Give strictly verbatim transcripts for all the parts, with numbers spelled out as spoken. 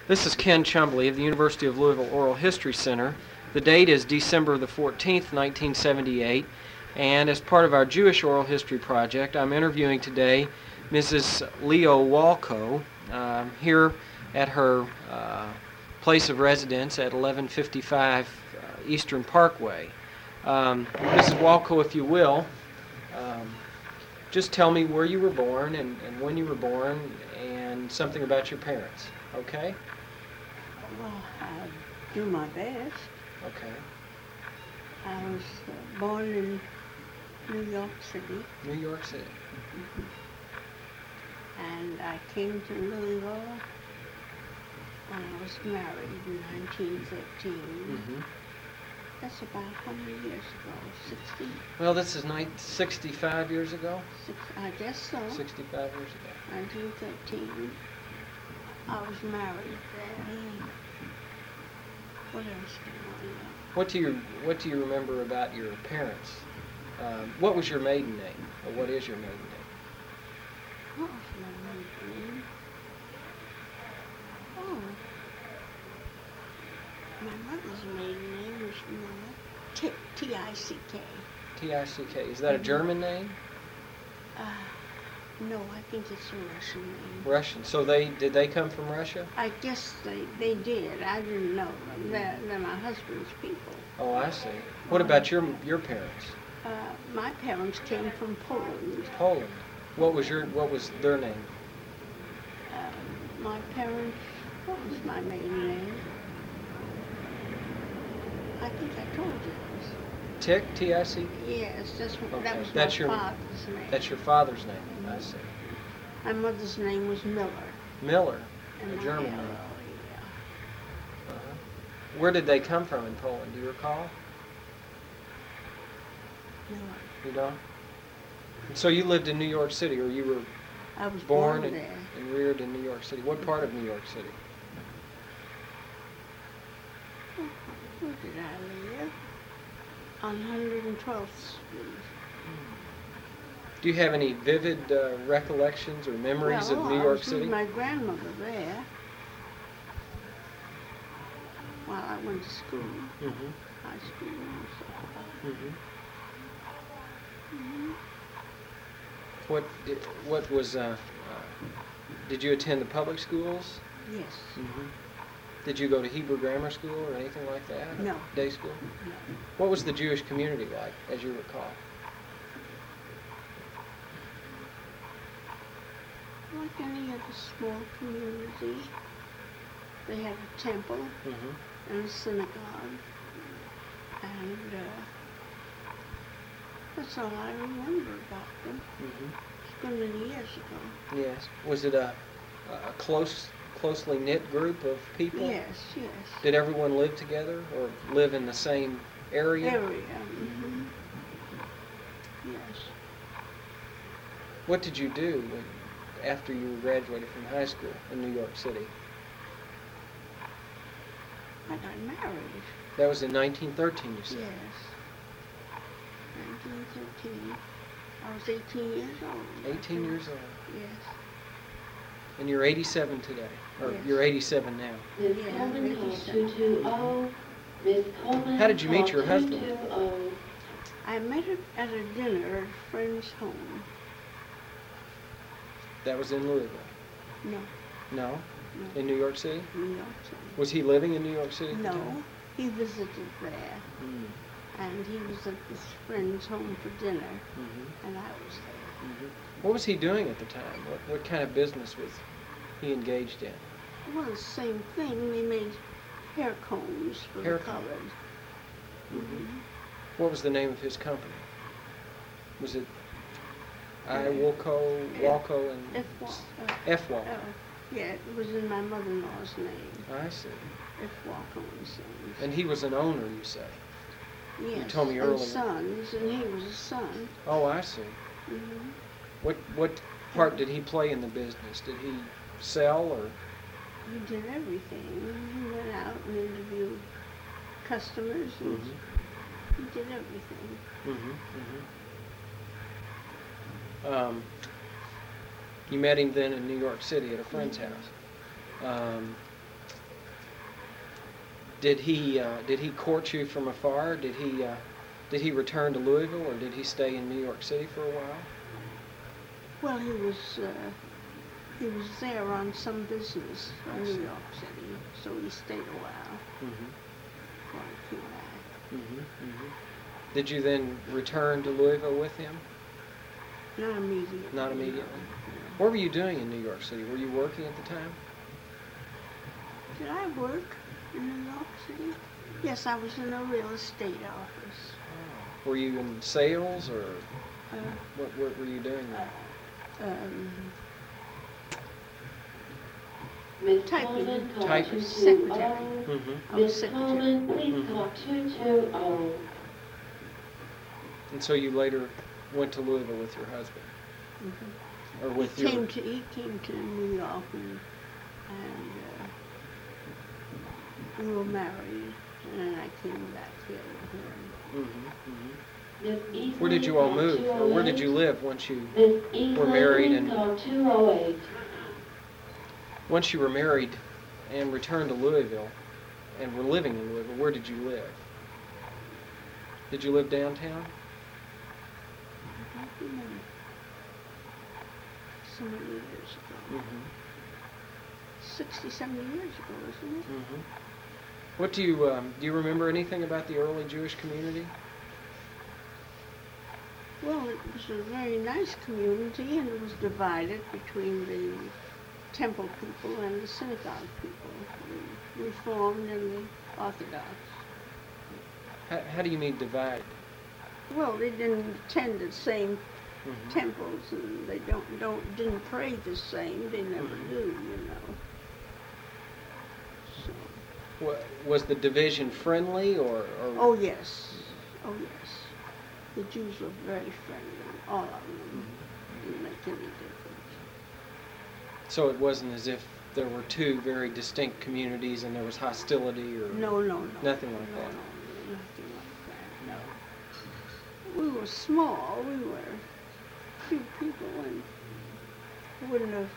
This is Ken Chumbley of the University of Louisville Oral History Center. The date is December the fourteenth, nineteen seventy-eight, and as part of our Jewish Oral History Project, I'm interviewing today Missus Leo Walco uh, here at her uh, place of residence at eleven fifty-five uh, Eastern Parkway. Um, Missus Walco, if you will, um, just tell me where you were born and, and when you were born and something about your parents, okay? Well, I do my best. Okay. I was uh, born in New York City, New York City. and I came to Louisville when I was married in nineteen thirteen. Mm-hmm. That's about how many years ago? sixty? Well, this is nine, sixty-five years ago? Six, I guess so. sixty-five years ago. nineteen thirteen. I was married then. What else do I know? What do you What do you remember about your parents? Um, what was your maiden name, or what is your maiden name? What was my maiden name? Oh. My mother's maiden name was Miller. T- T I C K. T I C K. Is that a German name? Uh, no, I think it's a Russian name. Russian. So they did they come from Russia? I guess they, they did. I didn't know them. They're, they're my husband's people. Oh, I see. What about your your parents? Uh, my parents came from Poland. Poland. What was your What was their name? Uh, my parents, what was my maiden name? I think I told you this. Tick. T I C. Yes, that's, Okay. that was That's my your father's name. That's your father's name. I see. My mother's name was Miller. Miller. And A my German L, name. yeah. Uh-huh. Where did they come from in Poland? Do you recall? Miller. You don't? And so you lived in New York City, or you were I was born, born, and, there. and reared in New York City. What part of New York City? Where did I live? On one hundred twelfth Street. Do you have any vivid uh, recollections or memories well, of New I York was City? with my grandmother there while I went to school, Mm-hmm. high school and so Mm-hmm. mm-hmm. What did, What was? Uh, uh, did you attend the public schools? Yes. Mm-hmm. Did you go to Hebrew grammar school or anything like that? Or No. Day school? No. What was the Jewish community like, as you recall? Like any other small community, they had a temple Mm-hmm. and a synagogue, and uh, that's all I remember about them. Mm-hmm. It's been many years ago. Yes. Was it a, a close, closely knit group of people? Yes, yes. Did everyone live together or live in the same area? Area. Mm-hmm. Yes. What did you do when, after you graduated from high school in New York City? I got married. That was in nineteen thirteen, you said? Yes. nineteen thirteen. I was eighteen years old. eighteen years old. Yes. And you're eighty-seven today. Or Yes. you're eighty-seven now. Miss Yeah, Coleman maybe call so. two two zero. Miss Coleman. How did you meet call your husband? two two zero. I met her at a dinner at a friend's home. That was in Louisville? No, No? no. In New York City? New York City. Was he living in New York City at the No, time? he visited there, Mm. and he was at this friend's home for dinner, Mm-hmm. and I was there. Mm-hmm. What was he doing at the time? What, what kind of business was he engaged in? Well, the same thing. They made hair combs for Hair the combs. colored. Mm-hmm. What was the name of his company? Was it Uh, Iwalco, Walco, and F. Wa- uh, F. Walco? uh, yeah, it was in my mother-in-law's name. I see. F. Walco and Sons. And he was an owner, you say? Yes, told me and earlier. Sons, and he was a son. Oh, I see. hmm What what part did he play in the business? Did he sell or? He did everything. He went out and interviewed customers, and Mm-hmm. he did everything. Mm-hmm. Mm-hmm. Um, you met him then in New York City at a friend's Mhm. house. Um, Did he uh, did he court you from afar? Did he uh, did he return to Louisville, or did he stay in New York City for a while? Well, he was uh, he was there on some business I in see. New York City, so he stayed a while Mm-hmm. before he came back. Mm-hmm. Mm-hmm. Did you then return to Louisville with him? Not immediately. Not immediately. no. What were you doing in New York City? Were you working at the time? Did I work in New York City? Yes, I was in a real estate office. Were you in sales, or Uh, what, what were you doing there? um, Miss Typing. Coleman, call Typing. two two Secretary. oh. Mm-hmm. I was Miss secretary. Coleman, please Mhm. call two two oh. And so you later went to Louisville with your husband, Mhm. or with he your... came to he came to New York and, and uh, we were married, and then I came back here with him. Mm-hmm. Mm-hmm. Miss Eastley, Where did you all call move, or where did you two oh eight. live once you Miss Eastley, married please and- call two oh eight. once you were married and returned to Louisville and were living in Louisville? Where did you live? Did you live downtown? I don't remember. So many years ago. Mm-hmm. Sixty, seventy years ago, isn't it? Mm-hmm. What do you um, do? You remember anything about the early Jewish community? Well, it was a very nice community, and it was divided between the temple people and the synagogue people, the Reformed and the Orthodox. How, how do you mean divide? Well, they didn't attend the same Mm-hmm. temples, and they don't don't didn't pray the same. They never Mhm. do, you know. So, Wa- Was the division friendly, or? or oh yes, oh yes, the Jews were very friendly, all of them. Didn't make any difference. So it wasn't as if there were two very distinct communities and there was hostility, or? No, no, no. Nothing like no, that. No, nothing like that. No. We were small. We were few people, and it wouldn't have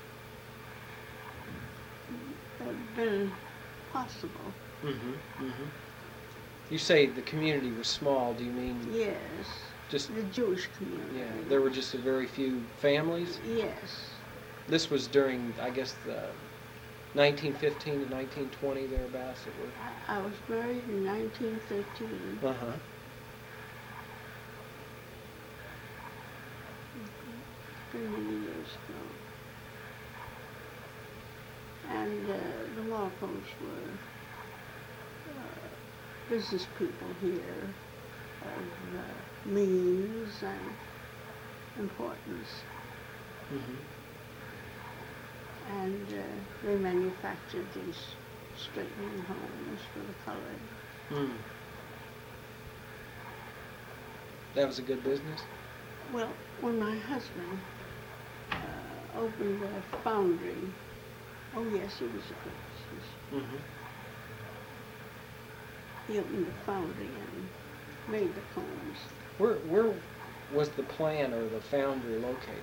have been possible. Mm-hmm. Mm-hmm. You say the community was small. Do you mean Yes, just? the Jewish community. Yeah, there were just a very few families. Yes. This was during, I guess, the nineteen fifteen to nineteen twenty thereabouts. It were. I, I was married in nineteen thirteen. Uh huh. Very many years ago. And uh, the Walpoles were uh, business people here of uh, means and importance. Mm-hmm. And uh, they manufactured these straightening homes for the colored. Mm. That was a good business. Well, when my husband uh, opened a foundry, oh yes, it was a good business. Mm-hmm. He opened a foundry and made the combs. Where where was the plant or the foundry located?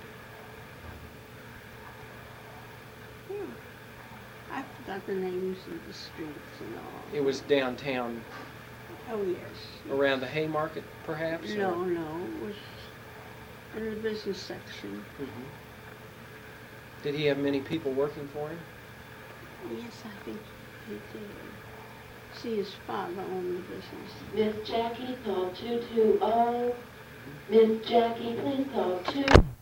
Yeah. I forgot the names of the streets and all. It was downtown, Oh yes. around the Haymarket, perhaps? or- No, no, it was in the business section. Mhm. Did he have many people working for him? Yes, I think he did. See, his father owned the business. Miss Jackie, call two two oh. Miss Jackie, please call two.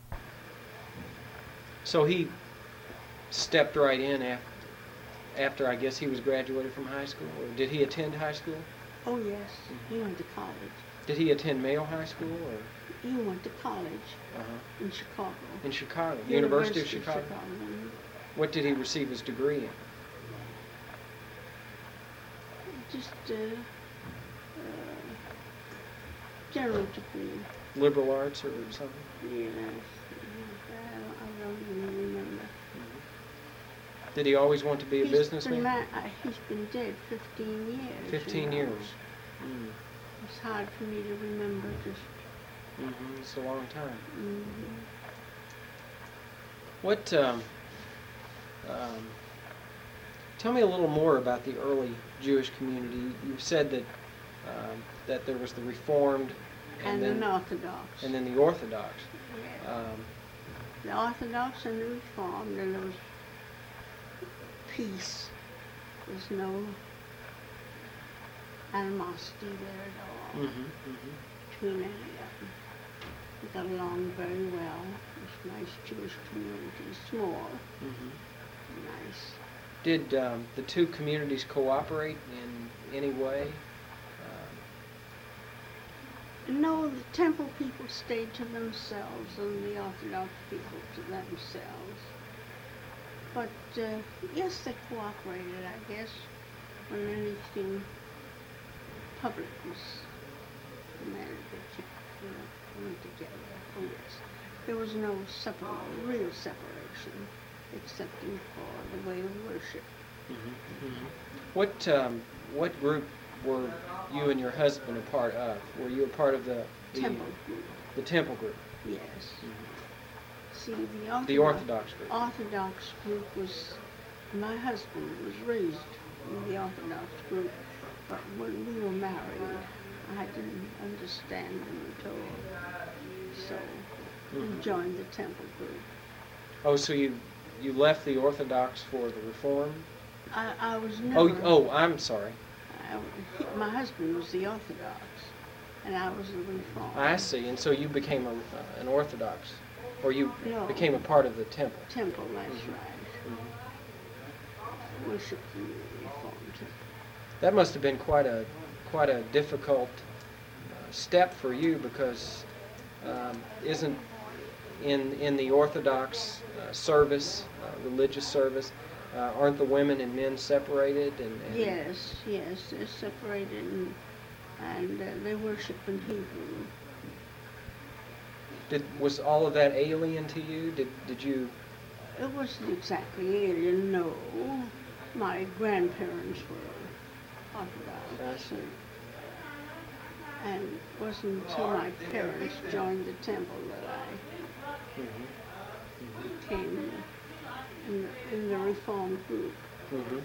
So he stepped right in after, after I guess he was graduated from high school, or did he attend high school? Oh yes, he went to college. Did he attend Mayo High School, or He went to college uh in Chicago. in Chicago, University of Chicago? mhm. What did he receive his degree in? Just uh, uh, general degree. Liberal arts or something? Yes. I don't, I don't even remember. Did he always want to be a He's been businessman? ma- uh, he's been dead fifteen years. Fifteen you know. years. Mm. It's hard for me to remember just. Mm-hmm. It's a long time. Mm-hmm. What um, um, Tell me a little more about the early Jewish community. You've said that um, that there was the Reformed And, then an Orthodox. and then the Orthodox. Yeah. Um, The Orthodox and the Reformed, and there was peace. There's no animosity there at all mhm, mhm. between any of them. We got along very well. It was a nice Jewish community, small, Mhm. nice. Did um, the two communities cooperate in any way? Um, No, the temple people stayed to themselves and the Orthodox people to themselves. But uh, yes, they cooperated, I guess, when anything public was demanded that you, you know, went together. Oh yes, there was no separ- real separation, excepting for the way of worship. mhm, mhm. What um, what group were you and your husband a part of? Were you a part of the the Temple group, the temple group? yes. See, the Orthodox, The Orthodox group. Orthodox group was, my husband was raised in the Orthodox group, but when we were married, I didn't understand them at all. So we Mhm. joined the temple group. Oh, so you you left the Orthodox for the Reformed? I, I was never. Oh, oh, I'm sorry. I, he- my husband was the Orthodox, and I was the Reformed. I see. And so you became a, uh, an Orthodox, or you No. became a part of the temple. Temple, that's Mhm. right. Mhm. Worship in the Reformed temple. That must have been quite a quite a difficult uh, step for you, because um, isn't in in the Orthodox uh, service, uh, religious service, uh, aren't the women and men separated? And, and Yes, yes, they're separated and, and uh, they worship in Hebrew. Did was all of that alien to you? Did did you? It wasn't exactly alien, no. My grandparents were Orthodox. I see. And it wasn't until my parents joined the temple that I Mhm. came in the, in the Reformed group. Mhm.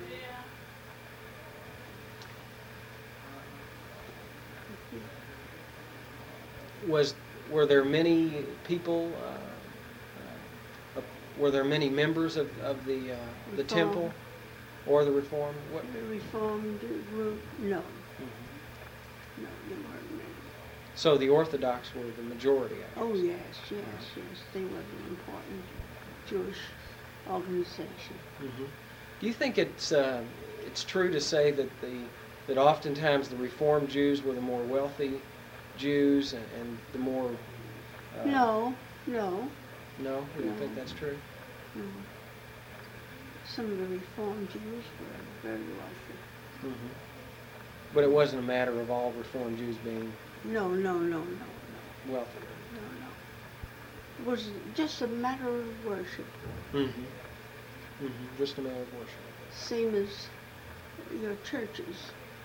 Was were there many people? Uh, uh, were there many members of, of the uh, the Reform. temple or the Reformed? What? The Reformed group, no, Mhm. no, there weren't many. So the Orthodox were the majority, I guess. Oh, yes, yes, yes, they were the important Jewish organization. Mhm. Do you think it's uh, it's true to say that the that oftentimes the Reformed Jews were the more wealthy Jews, and, and the more uh, No, no, no, you don't No. think that's true? no. Some of the Reformed Jews were very wealthy. Hmm. But it wasn't a matter of all Reformed Jews being No, no, no, no, no, wealthy. no, no. It was just a matter of worship, Mm-hmm. Mm-hmm. Just a matter of worship. same as your churches,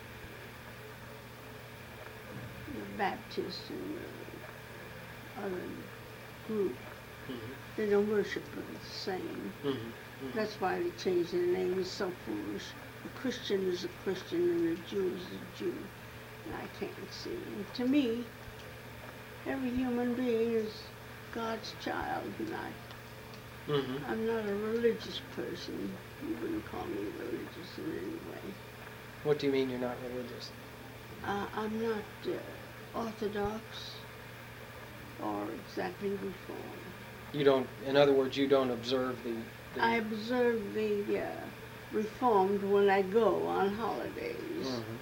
the Baptist and the other group. Mm-hmm. They don't worship the same. Mm-hmm. That's why they changed their name. It's so foolish. A Christian is a Christian and a Jew is a Jew. And I can't see. And to me, every human being is God's child. And I, Mm-hmm. I'm not a religious person. You wouldn't call me religious in any way. What do you mean you're not religious? Uh, I'm not uh, Orthodox or exactly Reformed. You don't, in other words, you don't observe the. the I observe the uh, Reformed when I go on holidays. Mhm.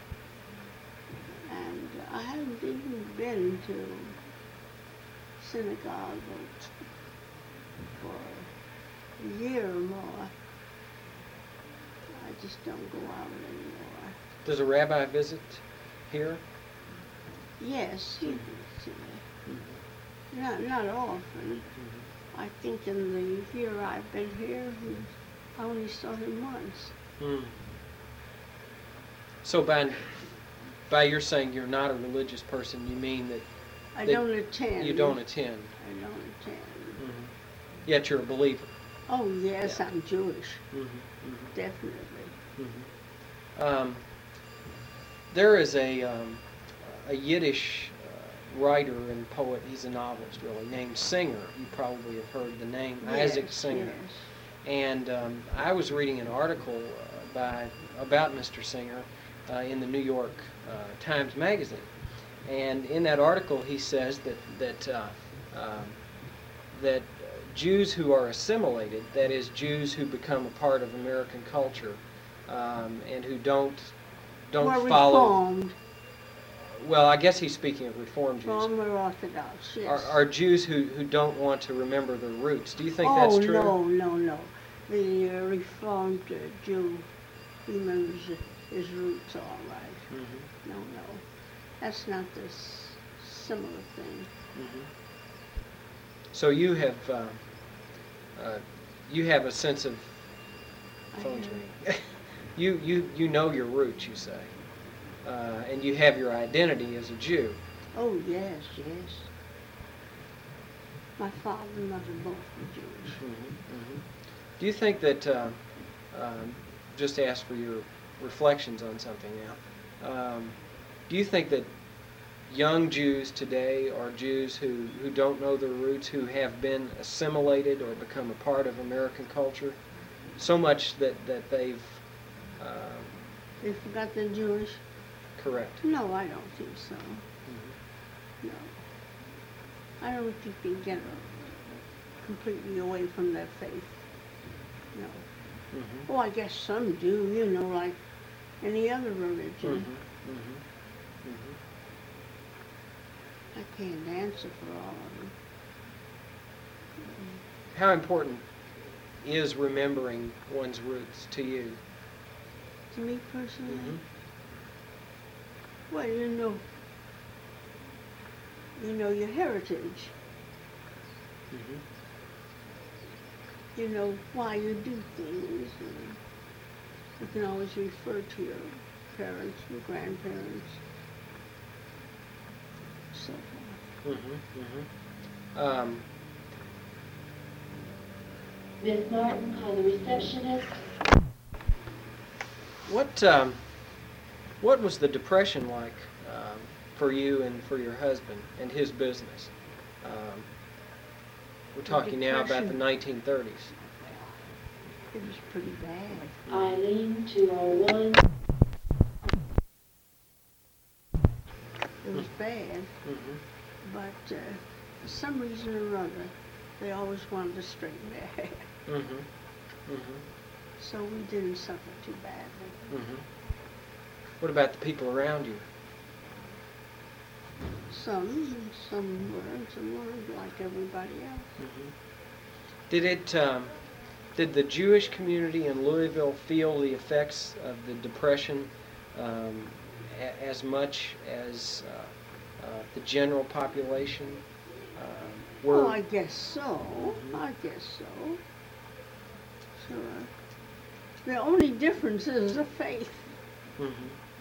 And I haven't even been to synagogue for a year or more. I just don't go out anymore. Does a rabbi visit here? Yes, he Mhm. visits here. Mm-hmm. Not, not often. Mm-hmm. I think in the year I've been here, he, I only saw him once. Mm. So by by your saying you're not a religious person, you mean that I They- don't attend. you don't attend, I don't attend. mm-hmm. yet you're a believer. Oh, yes, Yeah. I'm Jewish, Mm-hmm. Mm-hmm. definitely. Mm-hmm. Um, there is a um, a Yiddish uh, writer and poet. He's a novelist, really, named Singer. You probably have heard the name, Isaac Yes, Singer. yes. And um, I was reading an article uh, by about Mister Singer uh, in the New York uh, Times Magazine, and in that article he says that that uh, um, that Jews who are assimilated, that is, Jews who become a part of American culture, um, and who don't don't Well, follow. Reformed, Well, I guess he's speaking of Reformed Jews. Reformed or Orthodox, Are, yes. are Jews who, who don't want to remember their roots. Do you think oh, that's true? no, no, no. The uh, Reformed uh, Jew remembers his roots all right. Mm-hmm. No, no. That's not this similar thing. Mm-hmm. So you have uh, uh, you have a sense of I phone's have- ringing. you you you know your roots, you say, uh, and you have your identity as a Jew. Oh, yes, yes. My father and mother both were Jewish. Mm-hmm. Mm-hmm. Do you think that uh, um, just to ask for your reflections on something now? Um, do you think that young Jews today are Jews who, who don't know their roots, who have been assimilated or become a part of American culture, so much that, that they've, um, They forgot they're Jewish? correct? No, I don't think so. Mhm. No. I don't think they get uh, completely away from their faith. No. Mhm. Oh, I guess some do, you know, like any other religion. Mhm. Mhm. Mhm. I can't answer for all of them. How important is remembering one's roots to you? To me personally, Mhm. well, you know, you know your heritage. Mhm. You know why you do things. And you can always refer to your parents, your grandparents, so forth. Mhm. Mhm. Um, Miss Martin, call the receptionist. What um, what was the Depression like um, for you and for your husband and his business? Um, we're The talking now about the Depression. nineteen thirties. It was pretty bad. Eileen, two oh one. It was bad, Mm-hmm. but uh, for some reason or other, they always wanted to straighten their hair. Mm-hmm. Mm-hmm. So we didn't suffer too badly. Mm-hmm. What about the people around you? Some, some were, and some weren't like everybody else. Mm-hmm. Did it? Um, did the Jewish community in Louisville feel the effects of the Depression um, a- as much as uh, uh, the general population? Um, were, Oh, I guess so. Mhm. I guess so. Sure. The only difference is the faith, Mhm.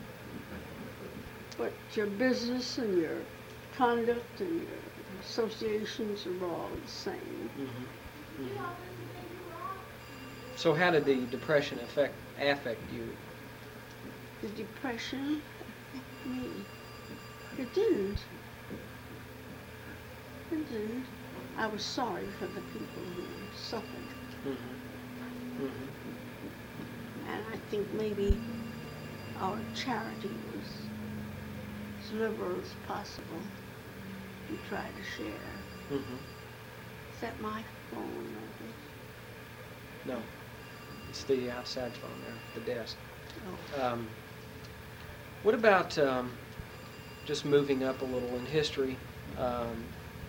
but your business and your conduct and your associations are all the same. Mhm. Mhm. So how did the Depression affect affect you? The depression affected me. It didn't. It didn't. I was sorry for the people who suffered. Mm-hmm. Mm-hmm. And I think maybe our charity was as liberal as possible. We tried to share. Mm-hmm. Is that my phone? I guess? No, it's the outside phone there, the desk. Oh. Um, what about um, just moving up a little in history? Um,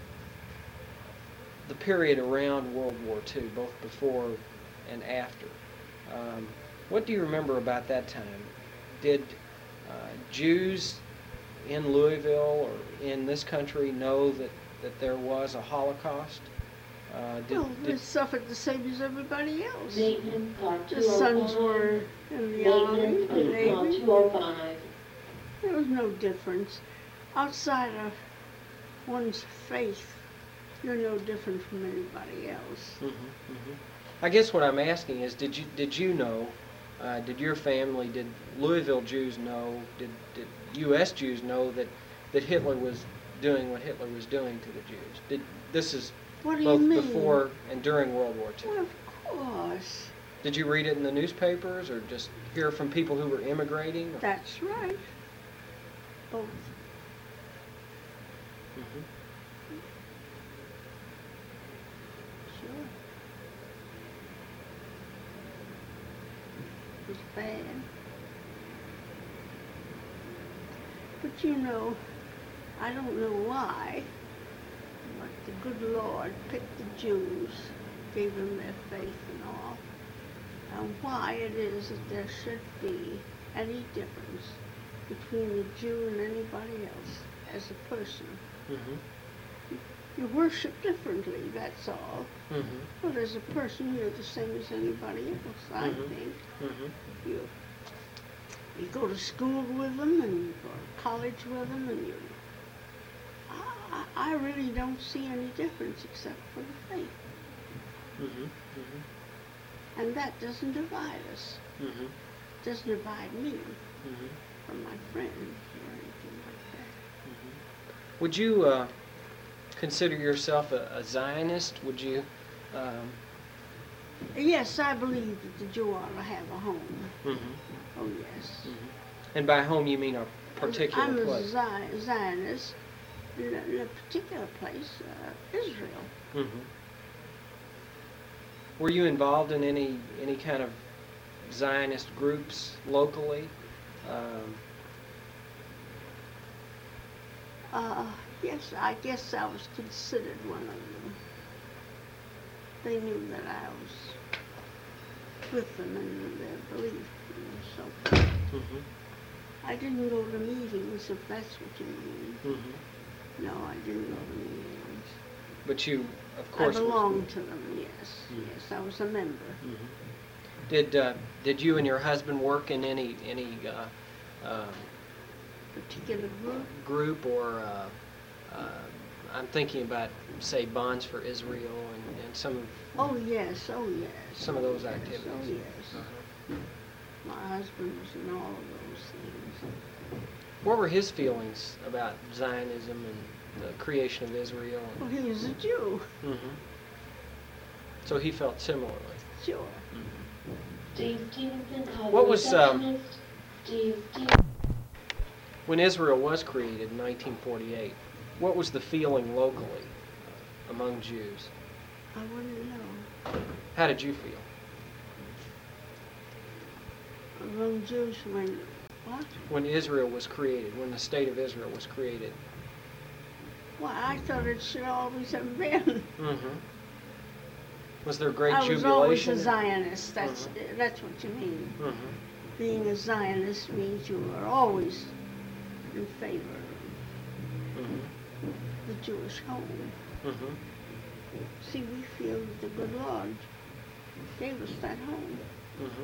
the period around World War Two, both before and after. Um, what do you remember about that time? Did uh, Jews in Louisville or in this country know that, that there was a Holocaust? Uh, did, Well, they did, suffered the same as everybody else. Maintenance, call two The oh sons five. were in the army, Maintenance, the please call navy. two oh five. There was no difference. Outside of one's faith, you're no different from anybody else. Mhm, mhm. I guess what I'm asking is, did you did you know, uh, did your family, did Louisville Jews know, did, did U S Jews know that, that Hitler was doing what Hitler was doing to the Jews? Did this is What do you both mean? before and during World War Two? Well, of course. Did you read it in the newspapers or just hear from people who were immigrating? That's right. Both. Mhm. Sure. It's bad. But you know, I don't know why, but the good Lord picked the Jews, gave them their faith and all, and why it is that there should be any difference between the Jew and anybody else as a person. Mhm. You worship differently, that's all. Mhm. But as a person, you're the same as anybody else, I Mhm. think. Mhm. You, you go to school with them, and you go to college with them, and you... I, I really don't see any difference except for the faith. Mhm. Mhm. And that doesn't divide us. Mhm. Doesn't divide me Mhm. from my friends or anything like that. Mhm. Would you uh, consider yourself a, a Zionist? Would you? Um, Yes, I believe that the Jew ought to have a home. mhm. Oh, yes. Mhm. And by home you mean a particular I'm a place? Zi- Zionist in a, in a particular place, uh, Israel. Mhm. Were you involved in any any kind of Zionist groups locally? Um, Uh, yes, I guess I was considered one of them. They knew that I was with them in their belief and so forth. mhm. I didn't go to meetings, if that's what you mean. Mhm. No, I didn't go to meetings. But you, of I course, was- belonged to them, yes. Mhm. Yes, I was a member. Mhm. Did uh, did you and your husband work in any any uh, um, Particular group. group or uh, uh, I'm thinking about say Bonds for Israel and, and some of Oh, yes, oh, yes. some of those Yes, activities. Oh, yes. Uh-huh. My husband was in all of those things. What were his feelings about Zionism and the creation of Israel? Well, he was a Jew, hmm So he felt similarly. sure. Steve Stevenson, call What the was, um, receptionist. Steve Stevenson. When Israel was created in nineteen forty-eight, what was the feeling locally among Jews? I wouldn't know. How did you feel? Among Jews when, what? When Israel was created, when the state of Israel was created? Why, I thought it should always have been. hmm Was there great I was always jubilation? a Zionist, that's, Mhm. that's what you mean. hmm Being a Zionist means you are always in favor of hmm the Jewish home. hmm See, we feel that the good Lord gave us that home. hmm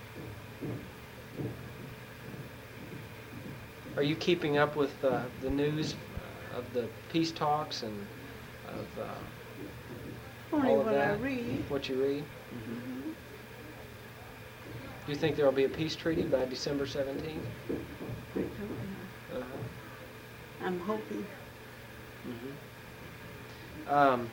Are you keeping up with uh, the news of the peace talks and of uh, Only all of what I that? read. What you read? Mhm. Do you think there will be a peace treaty by December seventeenth? I don't know. Uh-huh. I'm hoping. Mm-hmm. Um,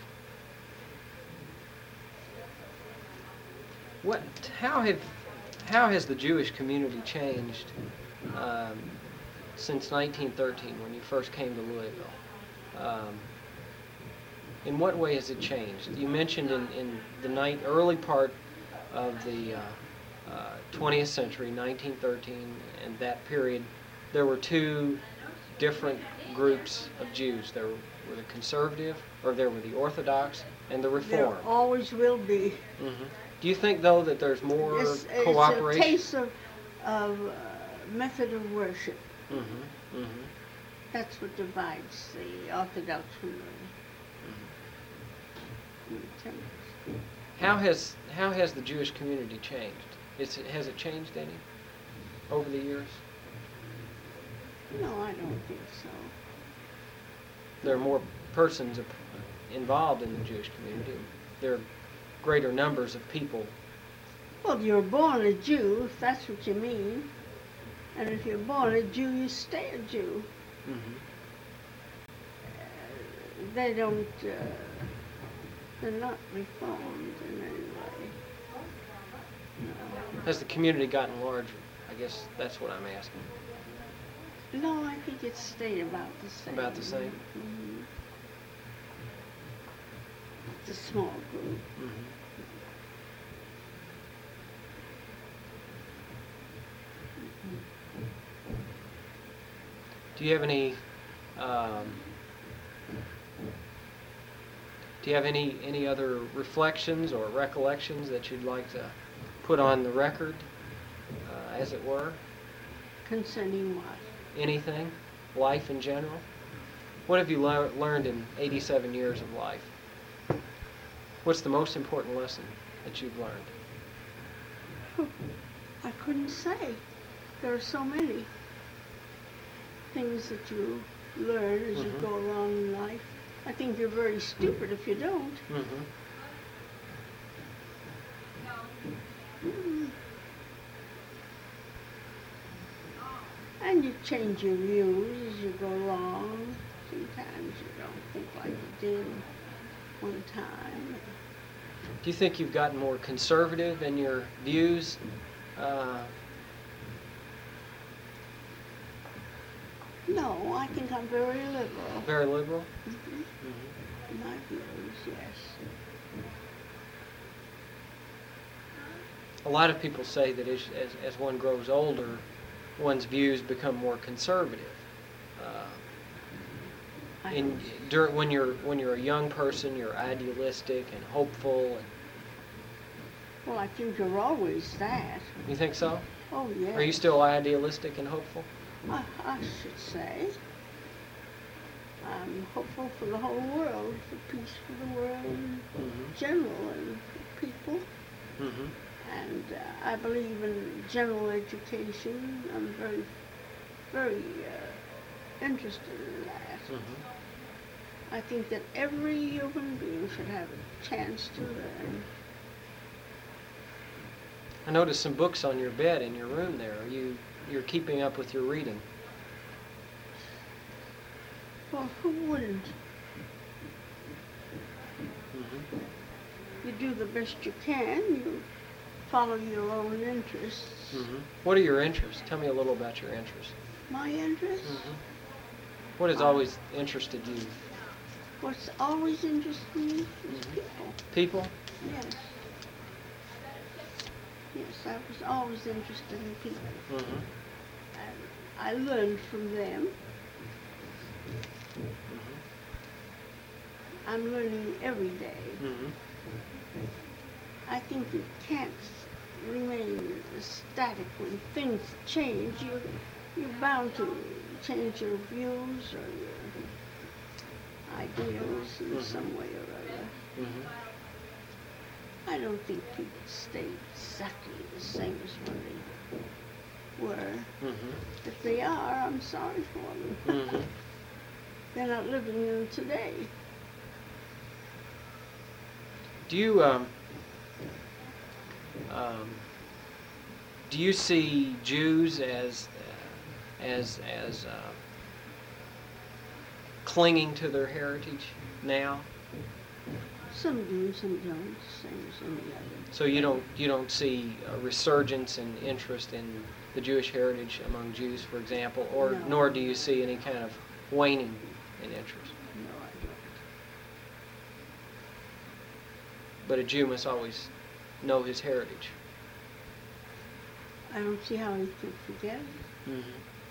what? How have? How has the Jewish community changed um, since nineteen thirteen, when you first came to Louisville? Um, in what way has it changed? You mentioned in, in the night early part of the uh, uh, twentieth century, nineteen thirteen, and that period, there were two different groups of Jews. There were the conservative, or there were the Orthodox, and the There Reform. always will be. hmm Do you think, though, that there's more It's, it's a cooperation? case of, of uh, method of worship. hmm hmm That's what divides the Orthodox from the, from the Templars. How has how has the Jewish community changed? Is it, has it changed any over the years? No, I don't think so. There are more persons involved in the Jewish community. There are greater numbers of people. Well, you're born a Jew, if that's what you mean. And if you're born a Jew, you stay a Jew. Mm-hmm. Uh, they don't, uh, they're not reformed in any way. No. Has the community gotten larger? I guess that's what I'm asking. No, I think it's stayed about the same. About the same? Mm-hmm. It's a small group. Mm-hmm. Do you have any um, do you have any any other reflections or recollections that you'd like to put on the record, uh, as it were? Concerning what? Anything? Life in general? What have you lear- learned in eighty-seven years of life? What's the most important lesson that you've learned? I couldn't say. There are so many things that you learn as you Mhm. go along in life. I think you're very stupid if you don't. Mm-hmm. Mm. And you change your views as you go along. Sometimes you don't think like you did one time. Do you think you've gotten more conservative in your views? Uh, No, I think I'm very liberal. very liberal? Mm-hmm. Mm-hmm. My views, yes. A lot of people say that as, as, as one grows older, one's views become more conservative. Uh, I in don't- during when you're when you're a young person, you're idealistic and hopeful. And Well, I think you're always that. you think so? Oh, yes. Are you still idealistic and hopeful? I, I should say. I'm hopeful for the whole world, for peace for the world in Mm-hmm. general and for people. Mm-hmm. And uh, I believe in general education. I'm very, very uh, interested in that. Mm-hmm. I think that every human being should have a chance to learn. I noticed some books on your bed in your room there. Are you you're keeping up with your reading? Well, who wouldn't? Mm-hmm. You do the best you can. You follow your own interests. Mm-hmm. What are your interests? Tell me a little about your interests. My interests? Mm-hmm. What has Uh, always interested you? What's always interested me is Mhm. people. People? Yes. Yes, I was always interested in people. Mm-hmm. And I learned from them. Mm-hmm. I'm learning every day. Mm-hmm. I think you can't remain static when things change. You're, you're bound to change your views or your ideals in Mhm. some way or other. Mm-hmm. I don't think people stay exactly the same as when they were. Mm-hmm. If they are, I'm sorry for them. Mm-hmm. They're not living in today. Do you um, um, do you see Jews as uh, as as uh, clinging to their heritage now? Some do, some don't, same as any other. So you don't you don't see a resurgence in interest in the Jewish heritage among Jews, for example, or No. nor do you see any kind of waning in interest. No, I don't. But a Jew must always know his heritage. I don't see how he could forget it. Mm-hmm.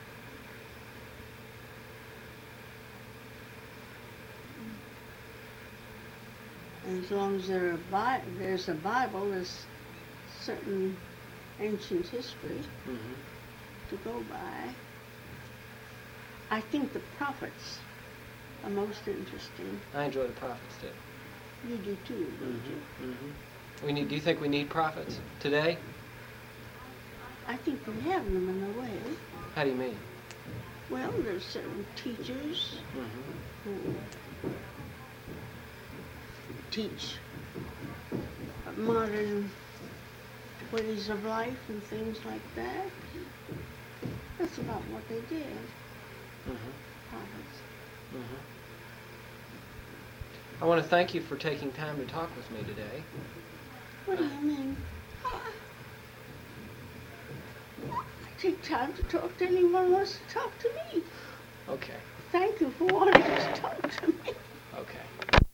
And as long as there are Bi- there's a Bible, there's certain ancient history Mm-hmm. to go by. I think the prophets are most interesting. I enjoy the prophets too. You do too, don't you? Mm-hmm. Mm-hmm. We need. Do you think we need prophets today? I think we have them in a way. How do you mean? Well, there's certain teachers Mm-hmm. who teach uh, modern ways of life and things like that. That's about what they did, Mhm. prophets. Mhm. I want to thank you for taking time to talk with me today. What do you mean? I take time to talk to anyone who wants to talk to me. Okay. Thank you for wanting to talk to me. Okay.